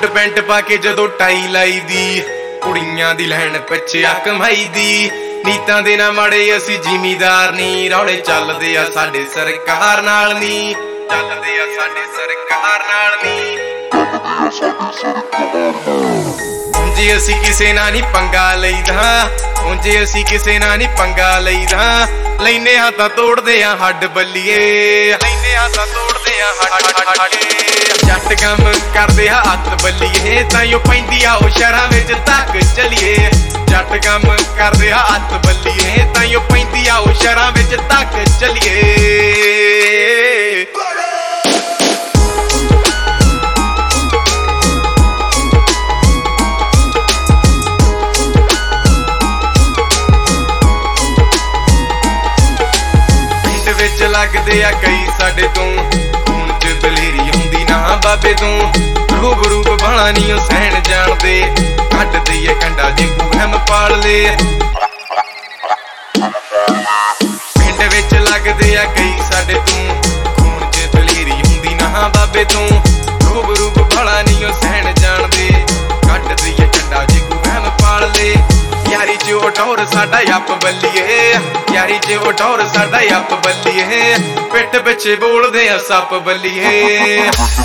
Coat pant ਪਾ ਕੇ ਜਦੋਂ ਟਾਈ ਲਾਈ ਦੀ, ਕੁੜੀਆਂ ਦੀ ਲੈਣ ਪਿੱਛੇ ਆ ਕਮਾਈ ਦੀ। ਨੀਤਾਂ ਦੇ ਨਾ ਮਾੜੇ ਅਸੀਂ ਜ਼ਿਮੀਦਾਰ ਨੀ, ਰੌਲੇ ਚੱਲਦੇ ਆ ਸਾਡੇ ਸਰਕਾਰ ਨਾਲ ਨੀ, ਚੱਲਦੇ ਆ ਸਾਡੇ ਸਰਕਾਰ ਨਾਲ ਨੀ। ਉਂਝੇ ਅਸੀਂ ਕਿਸੇ ਨਾਲ ਨੀ ਪੰਗਾ ਲਈਦਾ, ਉਂਝੇ ਅਸੀਂ ਕਿਸੇ ਨਾਲ ਨੀ ਪੰਗਾ ਲਈਦਾ। ਲੈਨੇ ਹਾਂ ਤਾਂ ਤੋੜਦੇ ਆ ਹੱਡ ਬੱਲੀਏ, ਲੈਨੇ ਹਾਂ ਤਾਂ ਤੋੜਦੇ ਆ ਹੱਡ। ਜੱਟ ਕੰਮ ਕਰਦੇ ਆ ਹੱਥ ਬੱਲੀਏ, ਤਾਈਓ ਪੈਂਦੀ ਆ ਉਹ ਸ਼ਹਿਰਾਂ ਵਿੱਚ ਤੱਕ ਚਲੀਏ। ਜੱਟ ਕੰਮ ਕਰਦੇ ਆ ਹੱਥ ਬੱਲੀਏ, ਤਾਈਓ ਪੈਂਦੀ ਆ ਉਹ ਸ਼ਹਿਰਾਂ ਵਿੱਚ ਤੱਕ ਚਲੀਏ। ਵਿੱਚ ਲੱਗਦੇ ਆ ਕਈ ਸਾਡੇ ਤੋਂ, ਖੂਨ ਚ ਦਲੇਰੀ ਹੁੰਦੀ ਨਾ ਬਾਬੇ ਤੋਂ। ਰੂਪ ਬਾਲਾ ਨੀ ਉਹ ਸਹਿਣ ਜਾਣਦੇ, ਕੱਢ ਦਈਏ ਕੰਡਾ ਜੇ ਕੁਹਮ ਪਾਲ ਲੇ। ਪਿੰਡ ਵਿੱਚ ਲੱਗਦੇ ਆ ਕਈ ਸਾਡੇ ਤੋਂ, ਖੂਨ ਚ ਦਲੇਰੀ ਹੁੰਦੀ ਨਾ ਬਾਬੇ ਤੋਂ। ਰੂਪ ਬਾਲਾ ਨੀ ਉਹ ਸਹਿਣ ਜਾਣਦੇ, ਕੱਢ ਦਈਏ ਕੰਡਾ ਜੇ ਕੁਹਮ ਪਾਲ ਲੇ। ਯਾਰੀ ਚ ਉਟੌਰ ਸਾਡਾ ਅੱਪ ਬੱਲੀਏ, ਯਾਰੀ ਚ ਉਟੌਰ ਸਾਡਾ ਅੱਪ ਬੱਲੀਏ। ਪਿੱਠ ਪਿੱਛੇ ਬੋਲਦੇ ਆ ਸੱਪ ਬੱਲੀਏ।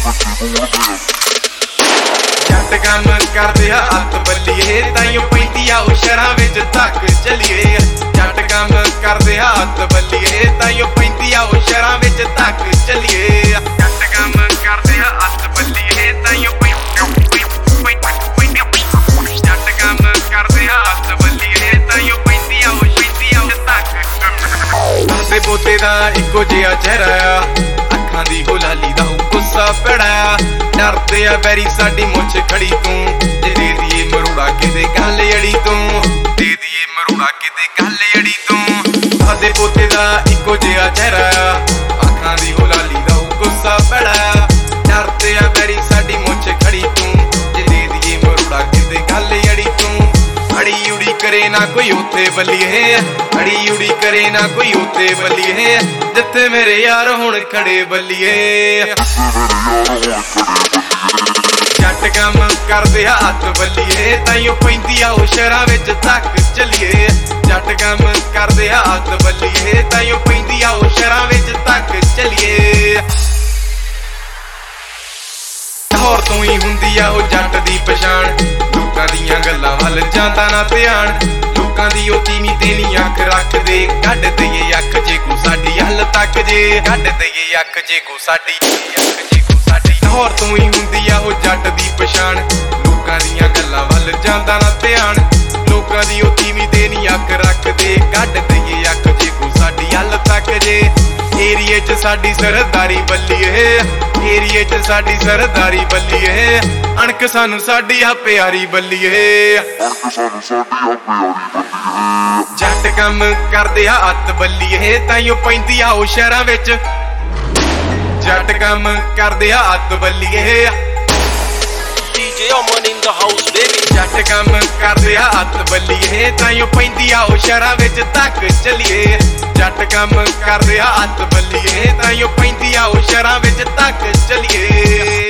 ਜੱਟ ਕੰਮ ਕਰਦੇ ਆ ਹੱਥ ਬੱਲੀਏ, ਤਾਈਓ ਪੈਂਦੀ ਆ ਉਹ ਸ਼ਹਿਰਾਂ ਵਿੱਚ ਤੱਕ ਚਲੀਏ। ਜੱਟ ਕੰਮ ਕਰਦੇ ਆ ਹੱਥ ਬੱਲੀਏ, ਤਾਈਓ ਪੈਂਦੀ ਆ ਉਹ ਸ਼ਹਿਰਾਂ ਵਿੱਚ ਤੱਕ ਚਲੀਏ। ਜੱਟ ਕੰਮ ਕਰਦੇ ਆ ਹੱਥ ਬੱਲੀਏ, ਤਾਈਓ ਜੱਟ ਕੰਮ ਕਰਦੇ ਆ ਹੱਥ ਬੱਲੀਏ, ਤਾਈਓ ਪੈਂਦੀ ਆ ਉਹ ਤੱਕ। ਦਾਦੇ ਪੋਤੇ ਦਾ ਇੱਕੋ ਜਿਹਾ ਚਿਹਰਾ ਆ, ਅੱਖਾਂ ਦੀ ਗੁਲਾਲੀ ਦਾ ਗੁੱਸਾ ਪੜਾ। ਡਰਦੇ ਆ ਬੈਰੀ ਸਾਡੀ ਮੁੱਛ ਖੜੀ ਤੂੰ, ਜੇ ਦੇ ਦੀਏ ਮਰੋੜਾ ਕਿਤੇ ਗੱਲ ਅੜੀ ਤੂੰ, ਦੇ ਦੀਏ ਮਰੋੜਾ ਕਿਤੇ ਗੱਲ ਅੜੀ ਤੂੰ। ਦਾਦੇ ਪੋਤੇ ਦਾ ਇੱਕੋ ਜਿਹਾ ਚਿਹਰਾ ਆ, ਅੱਖਾਂ ਦੀ ਗੁਲਾਲੀ ਦਾ ਗੁੱਸਾ ਪੜਾ। ਡਰਦੇ ਆ ਬੈਰੀ ਸਾਡੀ ਮੁੱਛ ਖੜੀ ਤੂੰ, ਜੇ ਦੇ ਦੀਏ ਮਰੋੜਾ ਕਿਤੇ ਗੱਲ ਅੜੀ ਤੂੰ। ਅੜੀ ਉੜੀ ਕਰੇ ਨਾ ਕੋਈ ਉੱਥੇ ਬੱਲੀਏ, ਅੜੀ ਉੜੀ ਕਰੇ ਨਾ ਕੋਈ ਉੱਥੇ ਬੱਲੀਏ। ਜਿੱਥੇ ਮੇਰੇ ਯਾਰ ਹੁਣ ਖੜੇ ਬੱਲੀਏ। ਜੱਟ ਕੰਮ ਕਰਦੇ ਆ ਹੱਥ ਬੱਲੀਏ, ਤਾਈਓ ਪੈਂਦੀ ਆ ਉਹ ਸ਼ਹਿਰਾਂ ਵਿੱਚ ਤੱਕ ਚਲੀਏ। ਜੱਟ ਕੰਮ ਕਰਦੇ ਆ ਹੱਥ ਬੱਲੀਏ, ਤਾਈਓ ਪੈਂਦੀ ਆ ਉਹ ਸ਼ਹਿਰਾਂ ਵਿੱਚ ਤੱਕ ਚਲੀਏ। ਲਾਹੌਰ ਤੋਂ ਹੀ ਹੁੰਦੀ ਆ ਉਹ ਜੱਟ ਦੀ ਪਛਾਣ, ਲੋਕਾਂ ਦੀਆਂ ਗੱਲਾਂ ਵੱਲ ਜਾਂਦਾ ਨਾ ਧਿਆਨ। ਲੋਕਾਂ ਦੀ ਉਹ ਤੀਵੀਂ ਤੇ ਨੀ ਅੱਖ ਰੱਖਦੇ, ਕੱਢ ਦਈਏ ਅੱਖ ਜੇ ਕੋ ਸਾਡੀ ਹੱਲ ਤੱਕ ਜੇ, ਕੱਢ ਦਈਏ ਅੱਖ ਜੇ ਕੋ ਸਾਡੀ ਲਾਹੌਰ ਤੋਂ ਹੀ ਹੁੰਦੀ ਆ ਉਹ ਜੱਟ ਦੀ ਪਛਾਣ, ਲੋਕਾਂ ਦੀਆਂ ਗੱਲਾਂ ਵੱਲ ਜਾਂਦਾ ਨਾ ਧਿਆਨ। ਲੋਕਾਂ ਦੀ ਉਹ ਤੀਵੀਂ ਤੇ ਨੀ ਅੱਖ ਰੱਖਦੇ, ਕੱਢ ਦਈਏ ਅੱਖ ਜੇ ਕੋ ਸਾਡੀ ਹੱਲ ਤੱਕ ਜੇ। ਏਰੀਏ ਚ ਸਾਡੀ ਸਰਦਾਰੀ ਬੱਲੀਏ, ਏਰੀਏ ਚ ਸਾਡੀ ਸਰਦਾਰੀ ਬੱਲੀਏ। ਅਣਖ ਸਾਨੂੰ ਸਾਡੀ ਆ ਪਿਆਰੀ ਬੱਲੀਏ। ਜੱਟ ਕੰਮ ਕਰਦੇ ਆ ਹੱਥ ਬੱਲੀਏ, ਤਾਈਓ ਪੈਂਦੀ ਆ ਉਹ ਸ਼ਹਿਰਾਂ ਵਿੱਚ। ਜੱਟ ਕੰਮ ਕਰਦੇ ਆ ਹੱਥ ਬੱਲੀਏ। DJ Oman in the house baby। ਜੱਟ ਕੰਮ ਕਰਦੇ ਆ ਹੱਥ ਬੱਲੀਏ, ਤਾਈਓ ਪੈਂਦੀ ਆ ਉਹ ਸ਼ਹਿਰਾਂ ਵਿੱਚ ਤੱਕ ਚਲੀਏ। ਜੱਟ ਕੰਮ ਕਰਦੇ ਆ ਹੱਥ ਬੱਲੀਏ, ਤਾਈਓ ਪੈਂਦੀ ਆ ਉਹ ਸ਼ਹਿਰਾਂ ਵਿੱਚ ਤੱਕ ਚਲੀਏ।